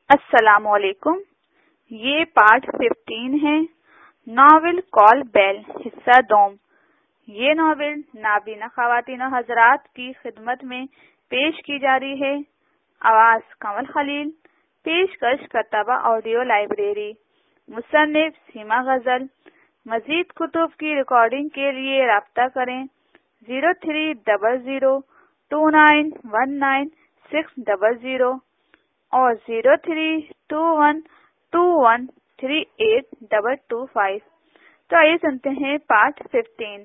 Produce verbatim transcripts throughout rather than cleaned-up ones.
السلام علیکم. یہ پارٹ ففٹین ہے ناول کال بیل حصہ دوم. یہ ناول نابینا خواتین و حضرات کی خدمت میں پیش کی جا رہی ہے. آواز کمل خلیل. پیشکش کتابہ آڈیو لائبریری. مصنف سیما غزل. مزید کتب کی ریکارڈنگ کے لیے رابطہ کریں zero three double zero two nine one nine six double zero اور zero three two one two one three eight double two five. تو آئیے سنتے ہیں پارٹ ففٹین.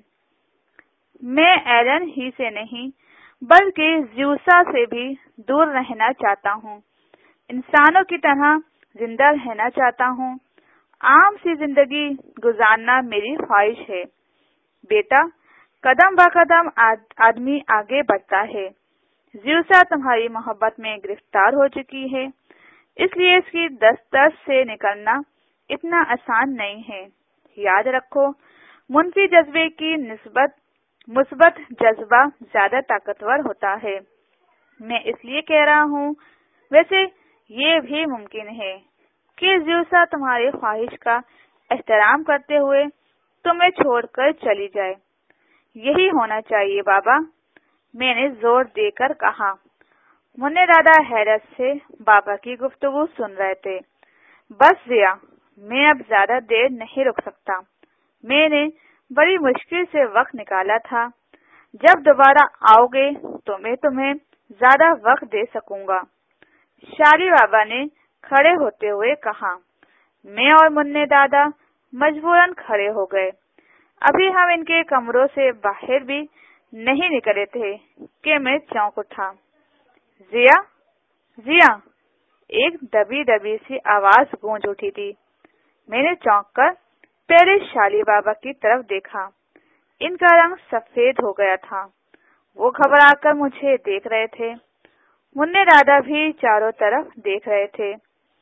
میں ایلن ہی سے نہیں بلکہ زیوسا سے بھی دور رہنا چاہتا ہوں. انسانوں کی طرح زندہ رہنا چاہتا ہوں. عام سی زندگی گزارنا میری خواہش ہے. بیٹا، قدم با قدم آدمی آگے بڑھتا ہے. زیوسا تمہاری محبت میں گرفتار ہو چکی ہے، اس لیے اس کی دسترس سے نکلنا اتنا آسان نہیں ہے. یاد رکھو، منفی جذبے کی نسبت مثبت جذبہ زیادہ طاقتور ہوتا ہے. میں اس لیے کہہ رہا ہوں، ویسے یہ بھی ممکن ہے کہ زیوسا تمہاری خواہش کا احترام کرتے ہوئے تمہیں چھوڑ کر چلی جائے. یہی ہونا چاہیے بابا، میں نے زور دے کر کہا. منع دادا حیرت سے بابا کی گفتگو سن رہے تھے. بس ضیا، میں اب زیادہ دیر نہیں رک سکتا. میں نے بڑی مشکل سے وقت نکالا تھا. جب دوبارہ آؤ گے تو میں تمہیں زیادہ وقت دے سکوں گا. شالی بابا نے کھڑے ہوتے ہوئے کہا. میں اور منع دادا مجبوراً کھڑے ہو گئے. ابھی ہم ان کے کمروں سے باہر بھی نہیں نکلے تھے کہ میں چونک اٹھا. ضیا، ضیا، ایک دبی دبی سی آواز گونج اٹھی تھی. میں نے چونک کر پہلے شالی بابا کی طرف دیکھا. ان کا رنگ سفید ہو گیا تھا. وہ گھبرا کر مجھے دیکھ رہے تھے. منع دادا بھی چاروں طرف دیکھ رہے تھے.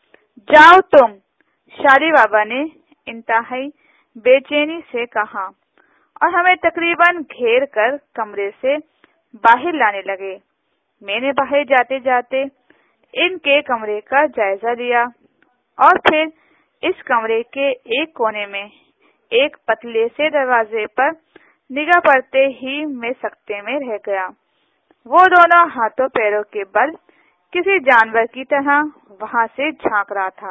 جاؤ تم، شالی بابا نے انتہائی بے چینی سے کہا اور ہمیں تقریباً گھیر کر کمرے سے باہر لانے لگے. میں نے باہر جاتے جاتے ان کے کمرے کا جائزہ لیا اور پھر اس کمرے کے ایک کونے میں ایک پتلے سے دروازے پر نگاہ پڑتے ہی میں سکتے میں رہ گیا. وہ دونوں ہاتھوں پیروں کے بل کسی جانور کی طرح وہاں سے جھانک رہا تھا.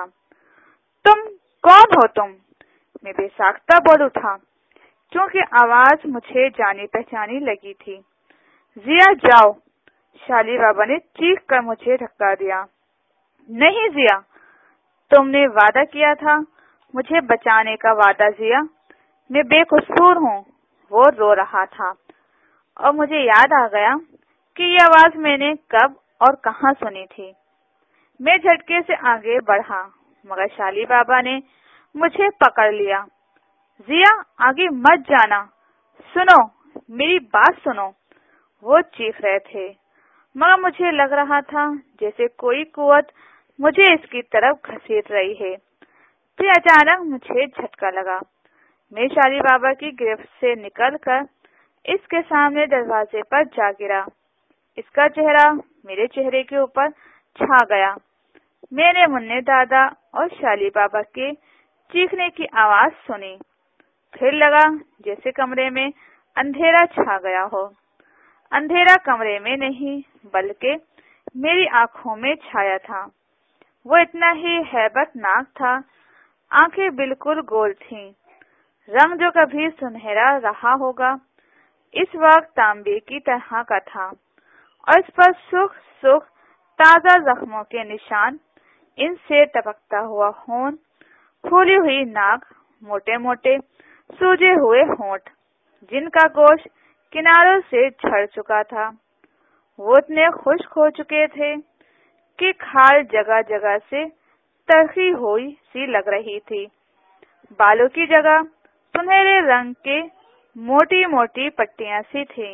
تم کون ہو تم؟ میں بے ساختہ بول اٹھا کیونکہ آواز مجھے جانی پہچانی لگی تھی. ضیا جاؤ، شالی بابا نے چیخ کر مجھے دھکا دیا. نہیں ضیا، تم نے وعدہ کیا تھا مجھے بچانے کا. وعدہ ضیا، میں بے قصور ہوں. وہ رو رہا تھا اور مجھے یاد آ گیا کہ یہ آواز میں نے کب اور کہاں سنی تھی. میں جھٹکے سے آگے بڑھا مگر شالی بابا نے مجھے پکڑ لیا. ضیا، آگے مت جانا، سنو، میری بات سنو. وہ چیخ رہے تھے مگر مجھے لگ رہا تھا جیسے کوئی قوت مجھے اس کی طرف گھسیٹ رہی ہے. پھر اچانک مجھے جھٹکا لگا. میں شالی بابا کی گرفت سے نکل کر اس کے سامنے دروازے پر جا گرا. اس کا چہرہ میرے چہرے کے اوپر چھا گیا. میں نے منع دادا اور شالی بابا کے چیخنے کی آواز سنی. پھر لگا جیسے کمرے میں اندھیرا چھا گیا ہو. اندھیرا کمرے میں نہیں بلکہ میری آنکھوں میں چھایا تھا. وہ اتنا ہی ہیبت ناک تھا. آنکھیں بالکل گول تھیں. رنگ جو کبھی سنہرا رہا ہوگا اس وقت تانبے کی طرح کا تھا اور اس پر سرخ سرخ تازہ زخموں کے نشان. ان سے ٹپکتا ہوا خون، پھولی ہوئی ناک، موٹے موٹے سوجے ہوئے ہونٹ جن کا گوشت کناروں سے جھڑ چکا تھا. وہ اتنے خشک ہو چکے تھے کہ کھال جگہ جگہ سے ترخی ہوئی سی لگ رہی تھی. بالوں کی جگہ سنہرے رنگ کے موٹی موٹی پٹیاں سی تھیں.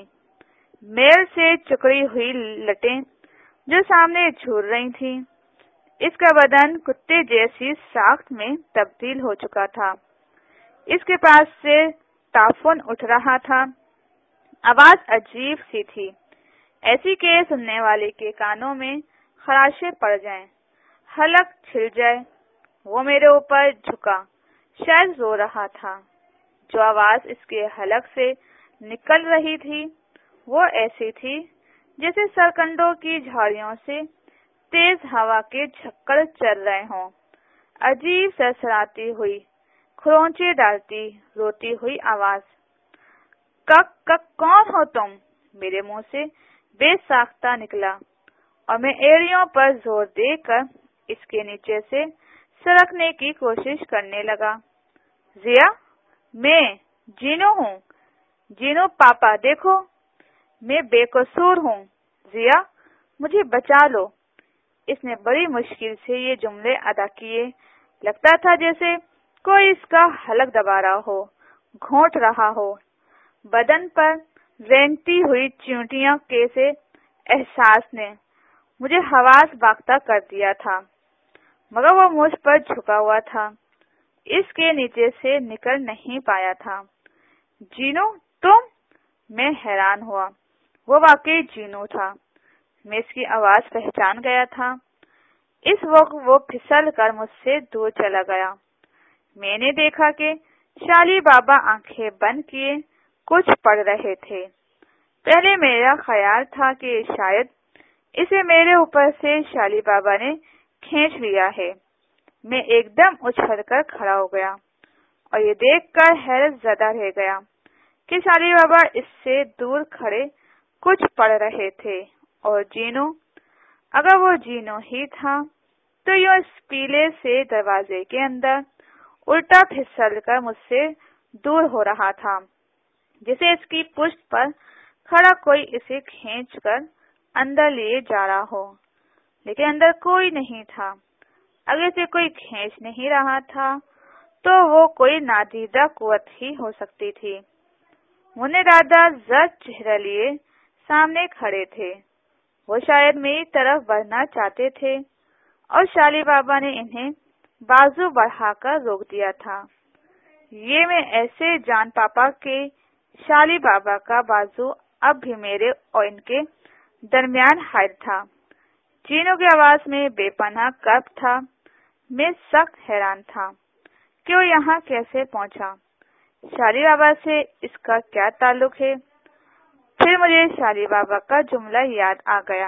میل سے چکڑی ہوئی لٹیں جو سامنے جھول رہی تھیں. اس کا بدن کتے جیسی ساخت میں تبدیل ہو چکا تھا. اس کے پاس سے تعفن اٹھ رہا تھا. آواز عجیب سی تھی، ایسی کہ سننے والے کے کانوں میں خراشیں پڑ جائیں. हलक छिल जाए। वो मेरे ऊपर झुका, शायद रो रहा था। जो आवाज इसके हलक से निकल रही थी वो ऐसी थी जैसे सरकंडों की झाड़ियों से तेज हवा के झक्कड़ चल रहे हों। अजीब सरसराती हुई, खरोंचे डालती, रोती हुई आवाज। कक कक, कौन हो तुम? मेरे मुंह से बेसाख्ता निकला और मैं एड़ियों पर जोर देकर इसके नीचे से सरकने की कोशिश करने लगा। जिया, मैं जीनू हूँ। जीनू पापा देखो, मैं बेकसूर हूँ। जिया, मुझे बचा लो। इसने बड़ी मुश्किल से ये जुमले अदा किए। लगता था जैसे कोई इसका हलक दबा रहा हो, घोंट रहा हो। बदन पर रेंगती हुई चींटियों के से एहसास ने मुझे हवास बाख्ता कर दिया था, मगर वो मुझ पर झुका हुआ था, इसके नीचे से निकल नहीं पाया था। जीनू, तुम? मैं हैरान हुआ। वो वाकई जीनू था। मैं इसकी आवाज पहचान गया था। इस वक्त वो फिसल कर मुझसे दूर चला गया। मैंने देखा कि शाली बाबा आंखें बंद किए कुछ पढ़ रहे थे। पहले मेरा ख्याल था कि शायद इसे मेरे ऊपर से शाली बाबा ने खींच लिया है। मैं एकदम उछलकर खड़ा हो गया और ये देखकर हैरत ज़दा रह गया कि शाली बाबा इससे दूर खड़े कुछ पढ़ रहे थे और जीनू, अगर वो जीनू ही था तो यूं इस पीले से दरवाजे के अंदर उल्टा फिसल कर मुझसे दूर हो रहा था, जैसे इसकी पुष्ट पर खड़ा कोई इसे खींचकर अंदर लिए जा रहा हो। लेकिन अंदर कोई नहीं था। अगर इसे कोई खींच नहीं रहा था तो वो कोई नादीदा कुव्वत ही हो सकती थी। मुन्ने दादा जर्द चेहरा लिए सामने खड़े थे। वो शायद मेरी तरफ बढ़ना चाहते थे और शाली बाबा ने इन्हें बाजू बढ़ाकर रोक दिया था। ये मैं ऐसे जान पापा के शाली बाबा का बाजू अब भी मेरे और इनके दरमियान हायल था। जीनू की आवाज में बेपनाह कर्ब था। मैं सख्त हैरान था कि वो यहाँ कैसे पहुंचा। शाली बाबा से इसका क्या ताल्लुक है? फिर मुझे शाली बाबा का जुमला याद आ गया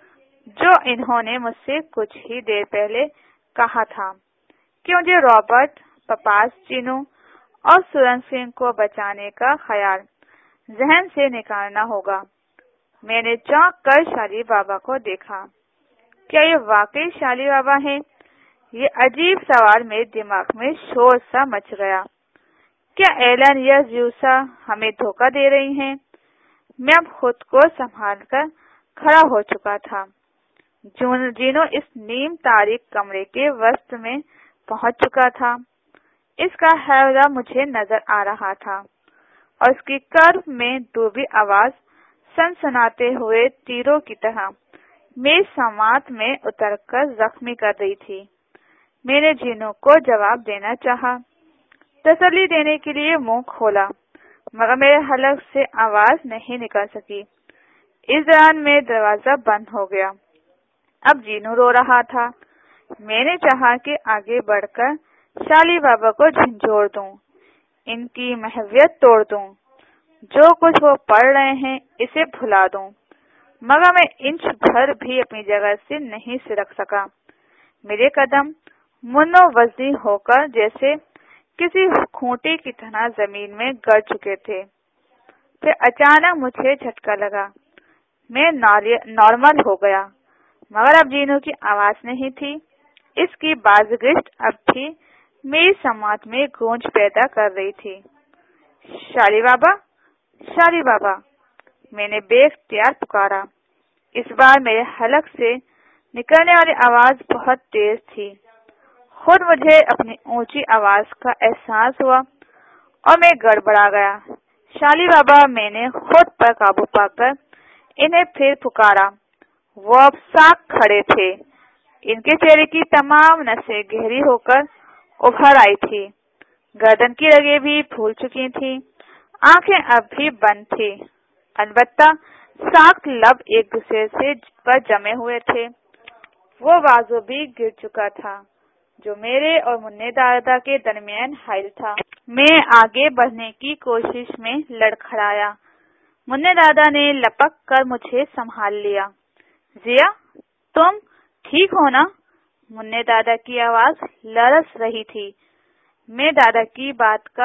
जो इन्होंने मुझसे कुछ ही देर पहले कहा था कि मुझे रॉबर्ट, पपास, जीनू और सुरन सिंह को बचाने का ख्याल जहन से निकालना होगा। मैंने चौंक कर शाली बाबा को देखा। क्या ये वाकई शाली बाबा है? ये अजीब सवाल मेरे दिमाग में शोर सा मच गया। क्या एलन या ज्यूसा हमें धोखा दे रही हैं? मैं अब खुद को संभाल कर खड़ा हो चुका था। जीनू इस नीम तारीख कमरे के वस्त में पहुंच चुका था। इसका हैवला मुझे नजर आ रहा था और उसकी कर्व में डूबी आवाज सनसनाते हुए तीरों की तरह मेरी समात में उतरकर जख्मी कर रही थी। मैंने जीनू को जवाब देना चाहा, तसल्ली देने के लिए मुंह खोला, मगर मेरे हलक से आवाज नहीं निकल सकी। इस दौरान में दरवाजा बंद हो गया। अब जीनू रो रहा था। मैंने चाहा कि आगे बढ़कर शाली बाबा को झंझोड़ दूं, इनकी महवियत तोड़ दूं, जो कुछ वो पढ़ रहे हैं इसे भुला दूं, मगर मैं इंच भर भी अपनी जगह से नहीं सिरक सका। मेरे कदम मुन्नो वज़नी होकर जैसे किसी खूंटी की तरह जमीन में गड़ चुके थे। फिर अचानक मुझे झटका लगा। मैं नॉर्मल हो गया, मगर अब जीनू की आवाज नहीं थी। इसकी बाज़गिश्त अब भी मेरी समात में गूंज पैदा कर रही थी। शाली बाबा, शाली बाबा, मैंने बेख्तियार पुकारा। इस बार मेरे हलक से निकलने वाली आवाज बहुत तेज थी। खुद मुझे अपनी ऊंची आवाज का एहसास हुआ और मैं गड़बड़ा गया। शाली बाबा, मैंने खुद पर काबू पाकर इन्हें फिर पुकारा। वो अब साफ खड़े थे। इनके चेहरे की तमाम नसें गहरी होकर उभर आई थी। गर्दन की रगें भी फूल चुकी थी। आंखें अब भी बंद थी। अलबत्ता साख लब एक दूसरे से पर जमे हुए थे। وہ بازو بھی گر چکا تھا جو میرے اور منہ دادا کے درمیان حائل تھا۔ میں آگے بڑھنے کی کوشش میں لڑکھڑایا۔ منہ دادا نے لپک کر مجھے سنبھال لیا۔ ضیا، تم ٹھیک ہو نا؟ منہ دادا کی آواز لرز رہی تھی۔ میں دادا کی بات کا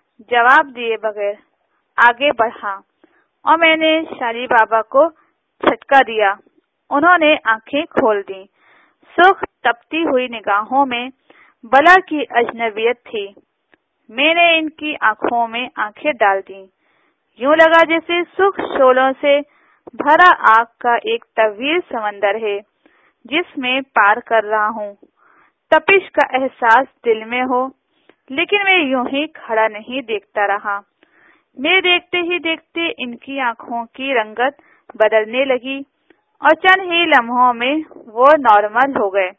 جواب دیے بغیر آگے بڑھا اور میں نے شالی بابا کو جھٹکا دیا۔ انہوں نے آنکھیں کھول دیں۔ سرخ تپتی ہوئی نگاہوں میں بلا کی اجنبیت تھی۔ میں نے ان کی آنکھوں میں آنکھیں ڈال دیں۔ یوں لگا جیسے سرخ شعلوں سے بھرا آگ کا ایک طویل سمندر ہے جس میں پار کر رہا ہوں۔ تپش کا احساس دل میں ہو، لیکن میں یوں ہی کھڑا نہیں دیکھتا رہا۔ میں دیکھتے ہی دیکھتے ان کی آنکھوں کی رنگت بدلنے لگی اور چند ہی لمحوں میں وہ نارمل ہو گئے۔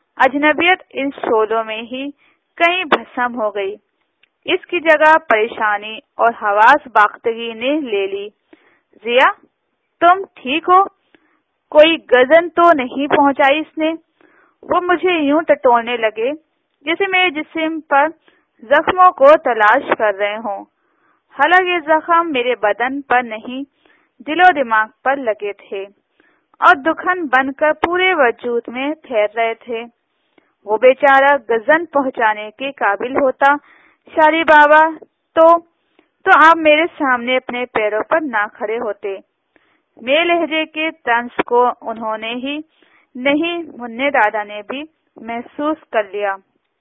اجنبیت ان شعلوں میں ہی کہیں بھسم ہو گئی۔ اس کی جگہ پریشانی اور حواس باختگی نے لے لی۔ ضیا، تم ٹھیک ہو؟ کوئی گردن تو نہیں پہنچائی اس نے؟ وہ مجھے یوں ٹٹولنے لگے جیسے میرے جسم پر زخموں کو تلاش کر رہے ہوں۔ حالانکہ یہ زخم میرے بدن پر نہیں، دل و دماغ پر لگے تھے اور دکھن بن کر پورے وجود میں پھیل رہے تھے۔ وہ بیچارہ گردن پہنچانے کے قابل ہوتا شالی بابا تو تو آپ میرے سامنے اپنے پیروں پر نہ کھڑے ہوتے۔ میرے لہجے کے طنز کو انہوں نے ہی نہیں، منہ دادا نے بھی محسوس کر لیا۔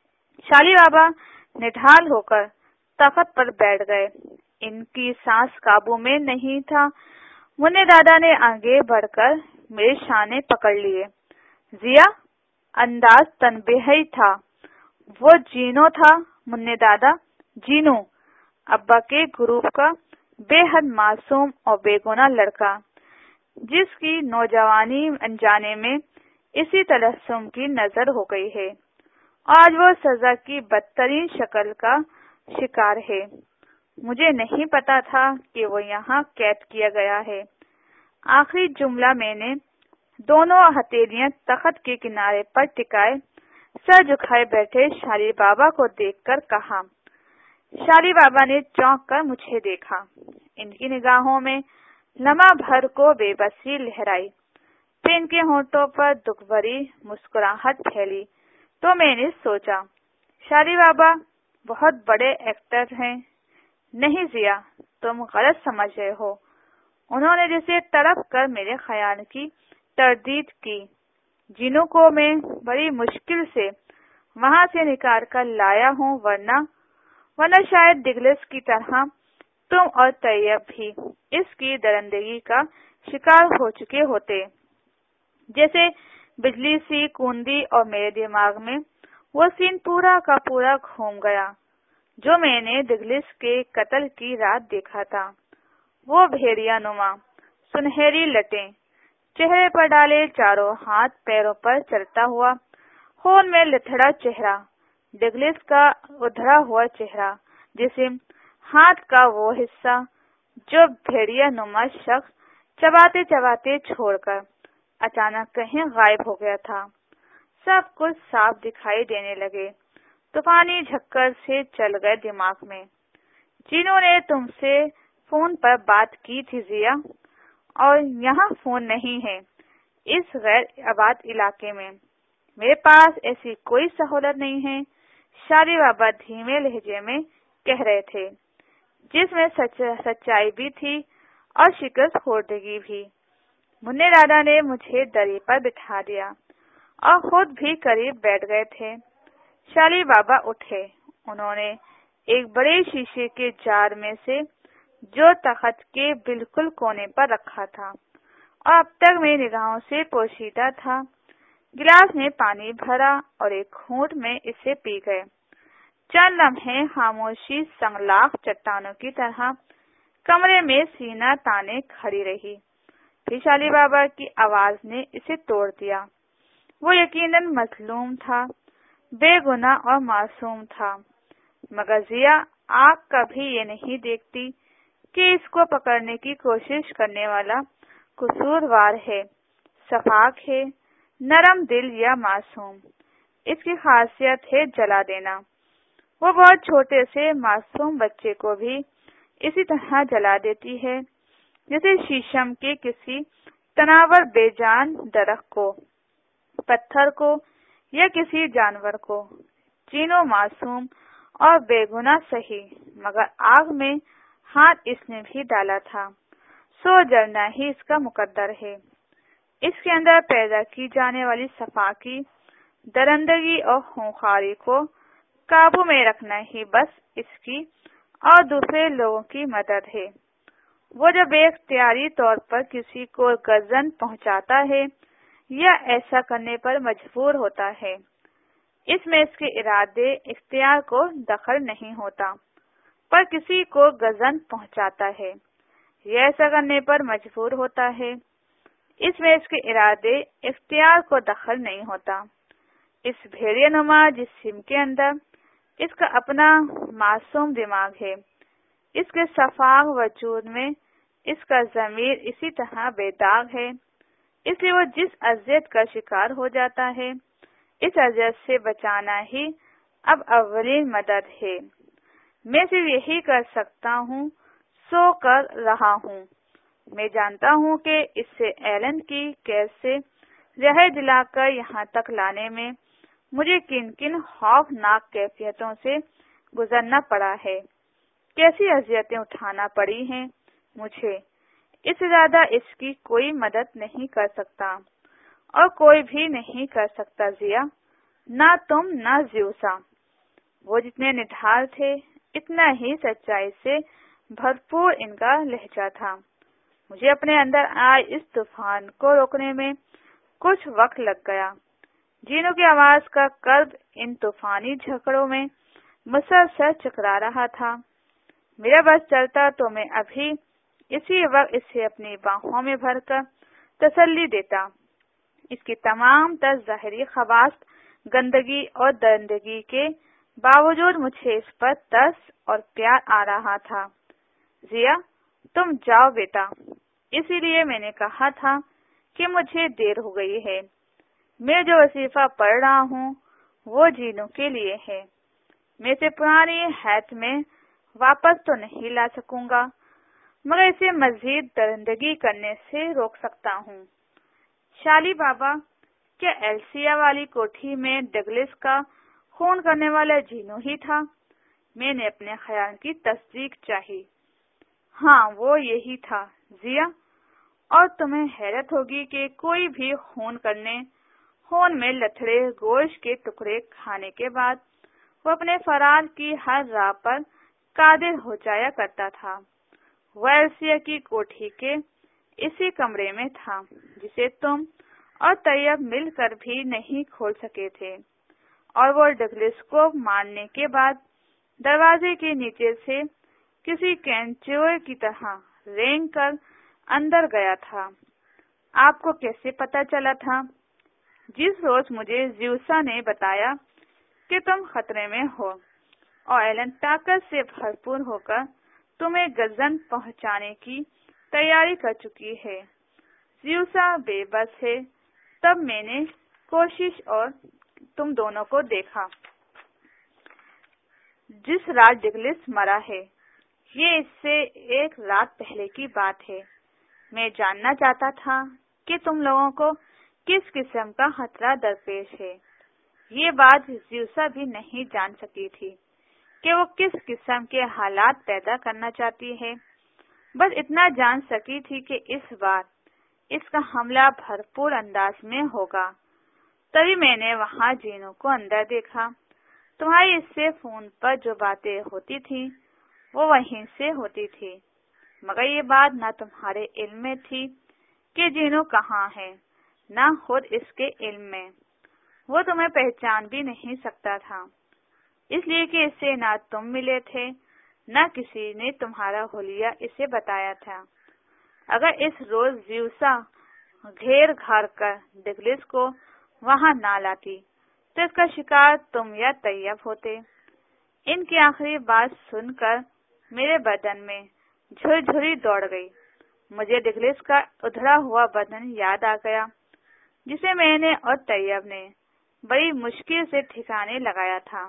شالی بابا نڈھال ہو کر تخت پر بیٹھ گئے۔ ان کی سانس قابو میں نہیں تھا۔ منہ دادا نے آگے بڑھ کر میرے شانے پکڑ لیے۔ ضیا، انداز تنبیہی تھا۔ وہ جینو تھا منہ دادا، جینو، ابا کے گروپ کا بے حد معصوم اور بے گناہ لڑکا، جس کی نوجوانی انجانے میں اسی تلسم کی نظر ہو گئی ہے۔ آج وہ سزا کی بدترین شکل کا شکار ہے۔ مجھے نہیں پتا تھا کہ وہ یہاں قید کیا گیا ہے۔ آخری جملہ میں نے دونوں ہتھیلیاں تخت کے کنارے پر ٹکائے سر جھکائے بیٹھے شالی بابا کو دیکھ کر کہا۔ شالی بابا نے چونک کر مجھے دیکھا۔ ان کی نگاہوں میں لمحہ بھر کو بے بسی لہرائی، پھر ان کے ہونٹوں پر دکھ بھری مسکراہٹ پھیلی تو میں نے سوچا شالی بابا بہت بڑے ایکٹر ہیں۔ نہیں ضیا، تم غلط سمجھ رہے ہو۔ انہوں نے جیسے تڑپ کر میرے خیال کی تردید کی۔ جنوں کو میں بڑی مشکل سے وہاں سے نکال کر لایا ہوں، ورنہ ورنہ شاید ڈگلس کی طرح تم اور طیب بھی اس کی درندگی کا شکار ہو چکے ہوتے۔ جیسے بجلی سی کوندی اور میرے دماغ میں وہ سین پورا کا پورا گھوم گیا جو میں نے ڈگلس کے قتل کی رات دیکھا تھا۔ وہ بھیڑیا نما، سنہری لٹیں چہرے پر ڈالے، چاروں ہاتھ پیروں پر چلتا ہوا، خون میں لتھڑا چہرہ، ڈگلس کا ادھڑا ہوا چہرہ، جسم، ہاتھ کا وہ حصہ جو بھیڑیا نما شخص چباتے چباتے چھوڑ کر اچانک کہیں غائب ہو گیا تھا۔ سب کچھ صاف دکھائی دینے لگے، طوفانی جھکر سے چل گئے دماغ میں۔ جنہوں نے تم سے فون پر بات کی تھی ضیا، اور یہاں فون نہیں ہے اس غیر آباد علاقے میں۔ میرے پاس ایسی کوئی سہولت نہیں ہے، شالی بابا دھیمے لہجے میں کہہ رہے تھے، جس میں سچ سچائی بھی تھی اور شکست خوردگی بھی۔ منہ دادا نے مجھے دری پر بٹھا دیا اور خود بھی قریب بیٹھ گئے تھے۔ شالی بابا اٹھے۔ انہوں نے ایک بڑے شیشے کے جار میں سے جو تخت کے بالکل کونے پر رکھا تھا اور اب تک میری نگاہوں سے پوشیدہ تھا، گلاس میں پانی بھرا اور ایک گھونٹ میں اسے پی گئے۔ چند لمحے خاموشی سنگلاخ چٹانوں کی طرح کمرے میں سینہ تانے کھڑی رہی، پھر شالی بابا کی آواز نے اسے توڑ دیا۔ وہ یقیناً مظلوم تھا، بے گناہ اور معصوم تھا، مگر ضیا آنکھ کبھی یہ نہیں دیکھتی کہ اس کو پکڑنے کی کوشش کرنے والا قصوروار ہے، شفاق ہے، نرم دل یا معصوم، اس کی خاصیت ہے جلا دینا۔ وہ بہت چھوٹے سے معصوم بچے کو بھی اسی طرح جلا دیتی ہے جیسے شیشم کے کسی تناور بے جان درخت کو، پتھر کو یا کسی جانور کو۔ چینو معصوم اور بے گناہ سہی، مگر آگ میں ہاتھ اس نے بھی ڈالا تھا، سو جلنا ہی اس کا مقدر ہے۔ اس کے اندر پیدا کی جانے والی صفاکی، درندگی اور خونخواری کو قابو میں رکھنا ہی بس اس کی اور دوسرے لوگوں کی مدد ہے۔ وہ جب بے اختیاری طور پر کسی کو گرزن پہنچاتا ہے یا ایسا کرنے پر مجبور ہوتا ہے، اس میں اس کے ارادے اختیار کو دخل نہیں ہوتا، پر کسی کو گرزن پہنچاتا ہے یا ایسا کرنے پر مجبور ہوتا ہے، اس میں اس کے ارادے اختیار کو دخل نہیں ہوتا۔ اس بھیڑیے نما جسم کے اندر اس کا اپنا معصوم دماغ ہے، اس کے شفاف وجود میں اس کا ضمیر اسی طرح بے داغ ہے، اس لیے وہ جس اذیت کا شکار ہو جاتا ہے، اس اذیت سے بچانا ہی اب اولین مدد ہے۔ میں صرف یہی کر سکتا ہوں، سو کر رہا ہوں۔ میں جانتا ہوں کہ اس سے ایلن کی قید سے رہائی دلا کر یہاں تک لانے میں مجھے کن کن خوفناک کیفیتوں سے گزرنا پڑا ہے، کیسی اذیتیں اٹھانا پڑی ہیں مجھے۔ اس سے زیادہ اس کی کوئی مدد نہیں کر سکتا، اور کوئی بھی نہیں کر سکتا ضیا، نہ تم نہ زیوسا۔ وہ جتنے نڈھال تھے اتنا ہی سچائی سے بھرپور ان کا لہجہ تھا۔ مجھے اپنے اندر آئے اس طوفان کو روکنے میں کچھ وقت لگ گیا۔ جینوں کی آواز کا قلب ان طوفانی جھکڑوں میں مسلسل چکرا رہا تھا۔ میرا بس چلتا تو میں ابھی اسی وقت اسے اپنی باہوں میں بھر کر تسلی دیتا۔ اس کی تمام تر ظاہری خواص گندگی اور درندگی کے باوجود مجھے اس پر ترس اور پیار آ رہا تھا۔ ضیا، تم جاؤ بیٹا، اسی لیے میں نے کہا تھا کہ مجھے دیر ہو گئی ہے۔ میں جو وظیفہ پڑھ رہا ہوں وہ جینوں کے لیے ہے۔ میں اسے پرانی حیت میں واپس تو نہیں لا سکوں گا، مگر اسے مزید درندگی کرنے سے روک سکتا ہوں۔ شالی بابا، کیا ایلسیا والی کوٹھی میں ڈگلس کا خون کرنے والا جینوں ہی تھا؟ میں نے اپنے خیال کی تصدیق چاہی۔ ہاں، وہ یہی تھا ضیا، اور تمہیں حیرت ہوگی کہ کوئی بھی خون کرنے، خون میں لتھڑے گوشت کے ٹکڑے کھانے کے بعد وہ اپنے فرار کی ہر راہ پر قادر ہو جایا کرتا تھا۔ وہ ایلسیا کی کوٹھی کے اسی کمرے میں تھا جسے تم اور طیب مل کر بھی نہیں کھول سکے تھے، اور وہ ڈگلس کو مارنے کے بعد دروازے کے نیچے سے کسی کینچوئے کی طرح رینگ کر اندر گیا تھا۔ آپ کو کیسے پتا چلا تھا؟ جس روز مجھے زیوسا نے بتایا کہ تم خطرے میں ہو اور ایلن طاقت سے بھرپور ہو کر تمہیں گرزن پہنچانے کی تیاری کر چکی ہے۔ زیوسا بے بس ہے، تب میں نے کوشش اور تم دونوں کو دیکھا۔ جس رات ڈگلس مرا ہے، یہ اس سے ایک رات پہلے کی بات ہے۔ میں جاننا چاہتا تھا کہ تم لوگوں کو کس قسم کا خطرہ درپیش ہے۔ یہ بات زیوسا بھی نہیں جان سکی تھی کہ وہ کس قسم کے حالات پیدا کرنا چاہتی ہے، بس اتنا جان سکی تھی کہ اس بار اس کا حملہ بھرپور انداز میں ہوگا۔ تبھی میں نے وہاں جینوں کو اندر دیکھا۔ تمہاری اس سے فون پر جو باتیں ہوتی تھی وہ وہیں سے ہوتی تھی، مگر یہ بات نہ تمہارے علم میں تھی کہ جینوں کہاں ہے، نہ خود اس کے علم میں۔ وہ تمہیں پہچان بھی نہیں سکتا تھا، اس لیے کہ اسے نہ تم ملے تھے، نہ کسی نے تمہارا حلیہ اسے بتایا تھا۔ اگر اس روز زیوسا گھیر گھار کر ڈگلس کو وہاں نہ لاتی تو اس کا شکار تم یا طیب ہوتے۔ ان کی آخری بات سن کر میرے بدن میں جھرجھری دوڑ گئی۔ مجھے ڈگلس کا ادھڑا ہوا بدن یاد آ گیا جسے میں نے اور طیب نے بڑی مشکل سے ٹھکانے لگایا تھا۔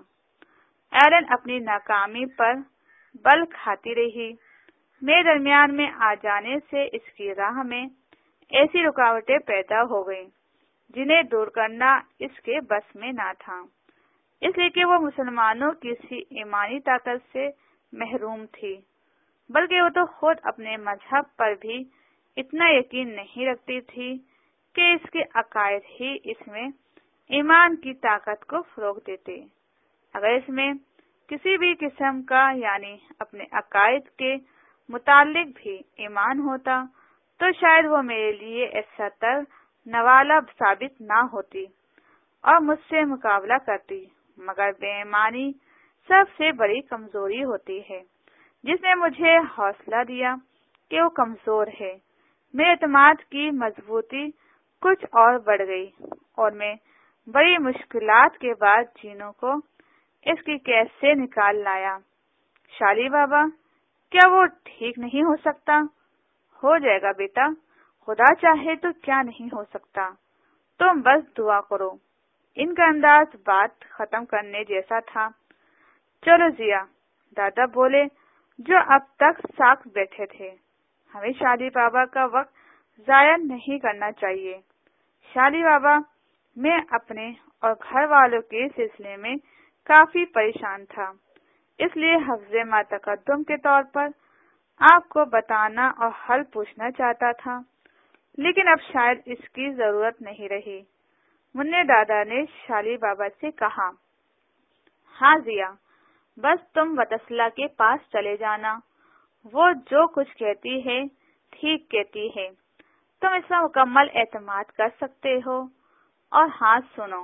ایلن اپنی ناکامی پر بل کھاتی رہی۔ میرے درمیان میں آ جانے سے اس کی راہ میں ایسی رکاوٹیں پیدا ہو گئیں جنہیں دور کرنا اس کے بس میں نہ تھا، اس لیے کہ وہ مسلمانوں کی سی ایمانی طاقت سے محروم تھی، بلکہ وہ تو خود اپنے مذہب پر بھی اتنا یقین نہیں رکھتی تھی کہ اس کے عقائد ہی اس میں ایمان کی طاقت کو فروغ دیتے۔ اگر اس میں کسی بھی قسم کا یعنی اپنے عقائد کے متعلق بھی ایمان ہوتا تو شاید وہ میرے لیے ایسا تر نوالا ثابت نہ ہوتی اور مجھ سے مقابلہ کرتی، مگر بے ایمانی سب سے بڑی کمزوری ہوتی ہے جس نے مجھے حوصلہ دیا کہ وہ کمزور ہے۔ میرے اعتماد کی مضبوطی کچھ اور بڑھ گئی اور میں بڑی مشکلات کے بعد جینوں کو اس کی قید سے نکال لایا۔ شالی بابا، کیا وہ ٹھیک نہیں ہو سکتا؟ ہو جائے گا بیٹا، خدا چاہے تو کیا نہیں ہو سکتا، تم بس دعا کرو۔ ان کا انداز بات ختم کرنے جیسا تھا۔ چلو ضیا، دادا بولے جو اب تک ساکت بیٹھے تھے، ہمیں شالی بابا کا وقت ضائع نہیں کرنا چاہیے۔ شالی بابا، میں اپنے اور گھر والوں کے سلسلے میں کافی پریشان تھا، اس لیے حفظ ما تقدم کے طور پر آپ کو بتانا اور حل پوچھنا چاہتا تھا، لیکن اب شاید اس کی ضرورت نہیں رہی۔ منع دادا نے شالی بابا سے کہا، ہاں ضیا، بس تم وتسلا کے پاس چلے جانا، وہ جو کچھ کہتی ہے ٹھیک کہتی ہے، تم اس پر مکمل اعتماد کر سکتے ہو۔ اور ہاں سنو،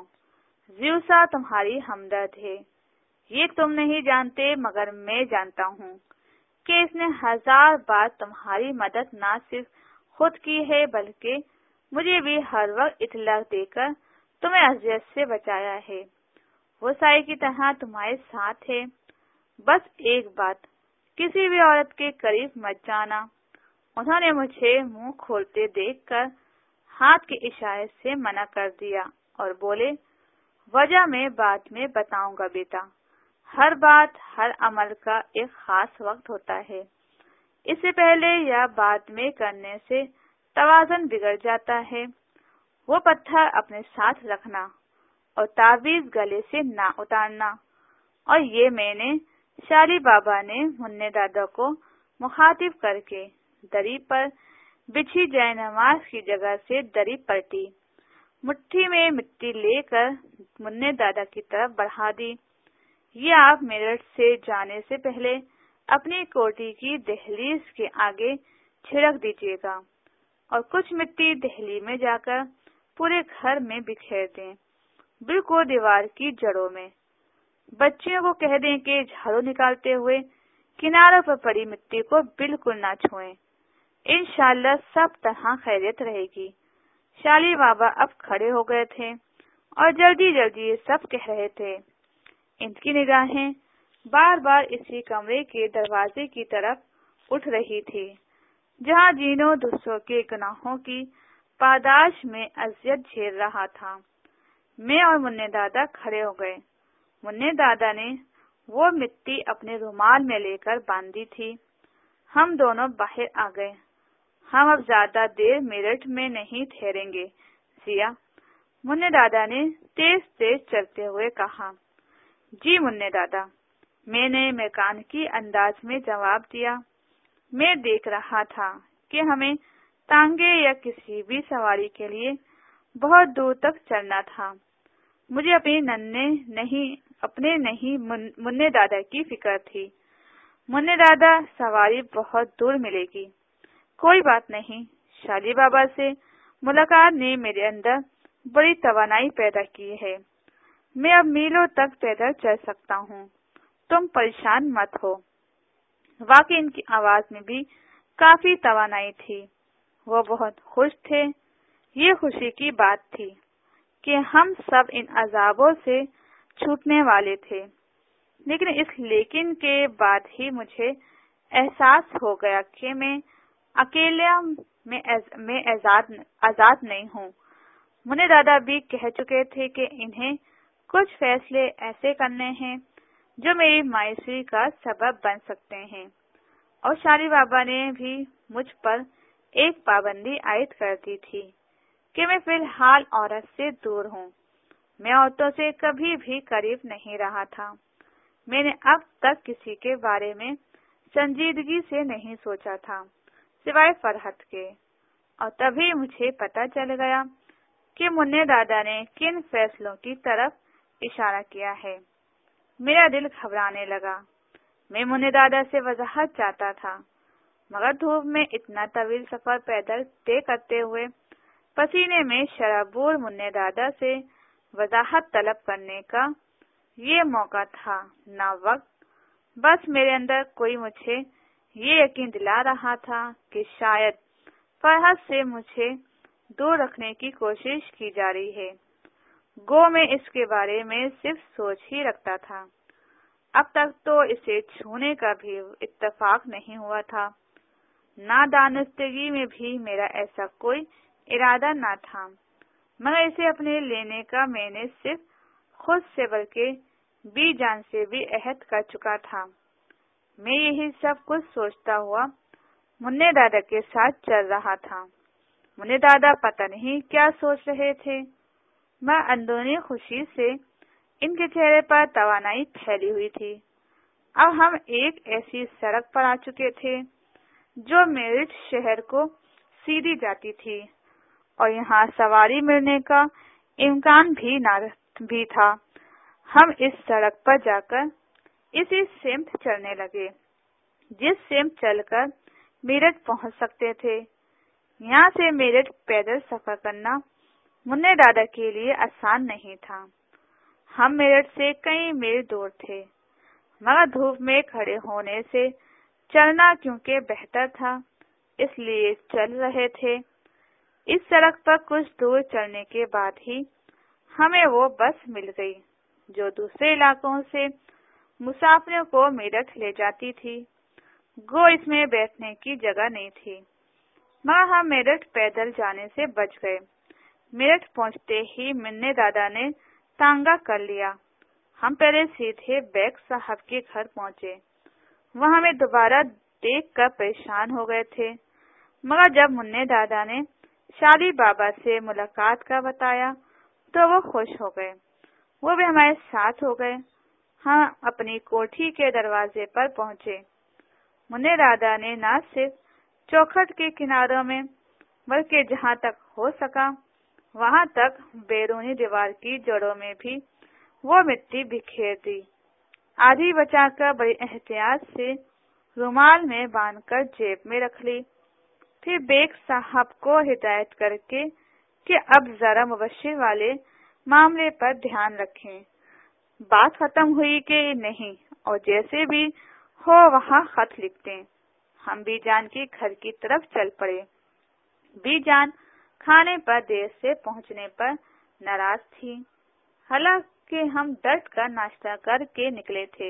زیوسا تمہاری ہمدرد ہے، یہ تم نہیں جانتے مگر میں جانتا ہوں کہ اس نے ہزار بار تمہاری مدد نہ صرف خود کی ہے بلکہ مجھے بھی ہر وقت اطلاع دے کر تمہیں اذیت سے بچایا ہے، وہ سائے کی طرح تمہارے ساتھ ہے۔ بس ایک بات، کسی بھی عورت کے قریب مت جانا۔ انہوں نے مجھے منہ کھولتے دیکھ کر ہاتھ کے اشارے سے منع کر دیا اور بولے، وجہ میں بعد میں بتاؤں گا بیٹا، ہر بات ہر عمل کا ایک خاص وقت ہوتا ہے، اس سے پہلے یا بعد میں کرنے سے توازن بگڑ جاتا ہے۔ وہ پتھر اپنے ساتھ رکھنا اور تعویذ گلے سے نہ اتارنا۔ اور یہ میں نے شالی بابا نے منع دادا کو مخاطب کر کے دری پر بچھی جائے نماز کی جگہ سے دری پلٹی، مٹھی میں مٹی لے کر منع دادا کی طرف بڑھا دی۔ یہ آپ میرٹھ سے جانے سے پہلے اپنی کوٹھی کی دہلیز کے آگے چھڑک دیجیے گا اور کچھ مٹی دہلی میں جا کر پورے گھر میں بکھیر دیں، بالکل دیوار کی جڑوں میں۔ بچیوں کو کہہ دیں کہ جھاڑو نکالتے ہوئے کناروں پر پڑی مٹی کو بالکل نہ چھوئیں، انشاءاللہ سب طرح خیریت رہے گی۔ شالی بابا اب کھڑے ہو گئے تھے اور جلدی جلدی یہ سب کہہ رہے تھے۔ ان کی نگاہیں بار بار اسی کمرے کے دروازے کی طرف اٹھ رہی تھی جہاں جینوں دوسروں کے گناہوں کی پاداش میں اذیت جھیل رہا تھا۔ میں اور منع دادا کھڑے ہو گئے۔ منع دادا نے وہ مٹی اپنے رومال میں لے کر باندھی تھی۔ ہم دونوں باہر آ گئے۔ ہم اب زیادہ دیر میرٹھ میں نہیں ٹھہریں گے ضیا، منع دادا نے تیز تیز چلتے ہوئے کہا۔ جی منع دادا، میں نے میکانیکی انداز میں جواب دیا۔ میں دیکھ رہا تھا کہ ہمیں تانگے یا کسی بھی سواری کے لیے بہت دور تک چلنا تھا۔ مجھے اپنی ننھے نہیں اپنے نہیں منع دادا کی فکر تھی۔ منع دادا، سواری بہت دور ملے گی۔ کوئی بات نہیں، شالی بابا سے ملاقات نے میرے اندر بڑی توانائی پیدا کی ہے، میں اب میلوں تک پیدل چل سکتا ہوں، تم پریشان مت ہو۔ واقعی ان کی آواز میں بھی کافی توانائی تھی، وہ بہت خوش تھے۔ یہ خوشی کی بات تھی کہ ہم سب ان عذابوں سے چھوٹنے والے تھے، لیکن اس لیکن کے بعد ہی مجھے احساس ہو گیا کہ میں اکیلا میں آزاد نہیں ہوں، منی دادا بھی کہہ چکے تھے کہ انہیں کچھ فیصلے ایسے کرنے ہیں جو میری مایوسی کا سبب بن سکتے ہیں، اور شالی بابا نے بھی مجھ پر ایک پابندی عائد کر دی تھی کہ میں فی الحال عورت سے دور ہوں۔ میں عورتوں سے کبھی بھی قریب نہیں رہا تھا۔ میں نے اب تک کسی کے بارے میں سنجیدگی سے نہیں سوچا تھا سوائے فرحت کے، اور تبھی مجھے پتہ چل گیا کہ منی دادا نے کن فیصلوں کی طرف اشارہ کیا ہے۔ میرا دل گھبرانے لگا۔ میں منی دادا سے وضاحت چاہتا تھا، مگر دھوپ میں اتنا طویل سفر پیدل طے کرتے ہوئے پسینے میں شرابور منی دادا سے وضاحت طلب کرنے کا یہ موقع تھا نہ وقت۔ بس میرے اندر کوئی مجھے یہ یقین دلا رہا تھا کہ شاید فرحت سے مجھے دور رکھنے کی کوشش کی جا رہی ہے۔ گو میں اس کے بارے میں صرف سوچ ہی رکھتا تھا۔ اب تک تو اسے چھونے کا بھی اتفاق نہیں ہوا تھا۔ نادانستگی میں بھی میرا ایسا کوئی ارادہ نہ تھا، مگر اسے اپنے لینے کا میں نے صرف خود سے بلکہ بی جان سے بھی عہد کر چکا تھا۔ میں یہی سب کچھ سوچتا ہوا منی دادا کے ساتھ چل رہا تھا۔ منی دادا پتہ نہیں کیا سوچ رہے تھے، میں اندرونی خوشی سے ان کے چہرے پر توانائی پھیلی ہوئی تھی۔ اب ہم ایک ایسی سڑک پر آ چکے تھے جو میرٹھ شہر کو سیدھی جاتی تھی، اور یہاں سواری ملنے کا امکان بھی نہ بھی تھا۔ ہم اس سڑک پر جا کر اسی سمت چلنے لگے جس سمت چل کر میرٹھ پہنچ سکتے تھے۔ یہاں سے میرٹھ پیدل سفر کرنا منی دادا کے لیے آسان نہیں تھا۔ ہم میرٹھ سے کئی میل دور تھے، مگر دھوپ میں کھڑے ہونے سے چلنا کیونکہ بہتر تھا، اس لیے چل رہے تھے۔ اس سڑک پر کچھ دور چلنے کے بعد ہی ہمیں وہ بس مل گئی جو دوسرے علاقوں سے مسافروں کو میرٹھ لے جاتی تھی۔ گو اس میں بیٹھنے کی جگہ نہیں تھی، مگر ہم میرٹھ پیدل جانے سے بچ گئے۔ میرٹھ پہنچتے ہی منی دادا نے تانگا کر لیا۔ ہم پہلے سیدھے بیگ صاحب کے گھر پہنچے۔ وہ ہمیں دوبارہ دیکھ کر پریشان ہو گئے تھے، مگر جب منی دادا نے شالی بابا سے ملاقات کا بتایا تو وہ خوش ہو گئے۔ وہ بھی ہمارے ساتھ ہو گئے۔ ہم اپنی کوٹھی کے دروازے پر پہنچے۔ منی دادا نے نہ صرف چوکھٹ کے کناروں میں بلکہ جہاں تک ہو سکا وہاں تک بیرونی دیوار کی جڑوں میں بھی وہ مٹی بکھیر دی۔ آدھی بچا کر بڑی احتیاط سے رومال میں باندھ کر جیب میں رکھ لی۔ پھر بیگ صاحب کو ہدایت کر کے کہ اب ذرا مبشر والے معاملے پر دھیان رکھیں۔ بات ختم ہوئی کہ نہیں، اور جیسے بھی ہو وہاں خط لکھ دیں۔ ہم بی جان کے گھر کی طرف چل پڑے۔ بی جان کھانے پر دیر سے پہنچنے پر ناراض تھی، حالانکہ ہم ڈٹ کر ناشتہ کر کے نکلے تھے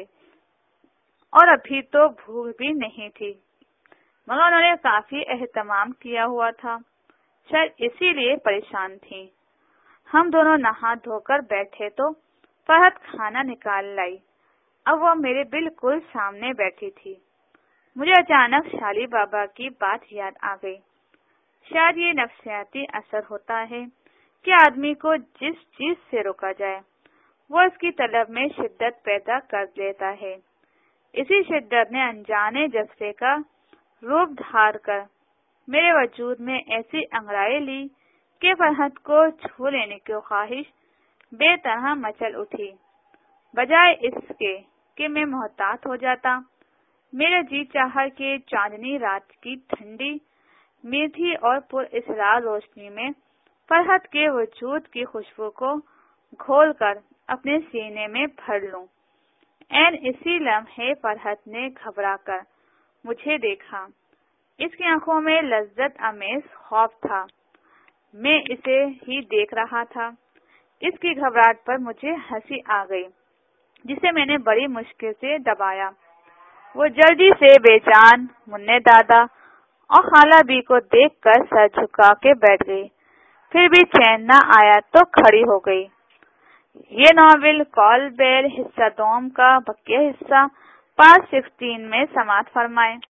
اور ابھی تو بھوک بھی نہیں تھی، مگر انہوں نے کافی اہتمام کیا ہوا تھا، شاید اسی لیے پریشان تھی۔ ہم دونوں نہا دھو کر بیٹھے تو فرحت کھانا نکال لائی۔ اب وہ میرے بالکل سامنے بیٹھی تھی۔ مجھے اچانک شالی بابا کی بات یاد آ گئی۔ شاید یہ نفسیاتی اثر ہوتا ہے کہ آدمی کو جس چیز سے روکا جائے وہ اس کی طلب میں شدت پیدا کر لیتا ہے۔ اسی شدت نے انجانے جذبے کا روپ دھار کر میرے وجود میں ایسی انگڑائی لی کہ فرحت کو چھو لینے کی خواہش بے طرح مچل اٹھی۔ بجائے اس کے کہ میں محتاط ہو جاتا، میرے جی چاہا کہ چاندنی رات کی ٹھنڈی میٹھی اور پر اسرار روشنی میں فرحت کے وجود کی خوشبو کو گھول کر اپنے سینے میں بھر لوں۔ این اسی لمحے فرحت نے گھبرا کر مجھے دیکھا۔ اس کی آنکھوں میں لذت آمیز خوف تھا۔ میں اسے ہی دیکھ رہا تھا۔ اس کی گھبراہٹ پر مجھے ہنسی آ گئی، جسے میں نے بڑی مشکل سے دبایا۔ وہ جلدی سے بے جان، منی دادا اور خالہ بی کو دیکھ کر سر جھکا کے بیٹھ گئی، پھر بھی چین نہ آیا تو کھڑی ہو گئی۔ یہ ناول کال بیل حصہ دوم کا بقیہ حصہ پارٹ سکسٹین میں سماعت فرمائیں۔